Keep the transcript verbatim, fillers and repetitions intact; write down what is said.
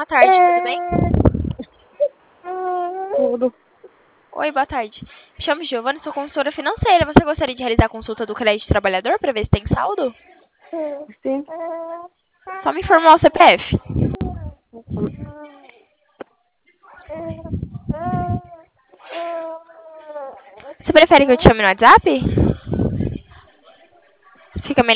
Boa tarde, tudo bem? Tudo. Oi, boa tarde. Me chamo Giovana, sou consultora financeira. Você gostaria de realizar a consulta do crédito trabalhador para ver se tem saldo? Sim. Só me informar o C P F. Você prefere que eu te chame no WhatsApp? Fica melhor.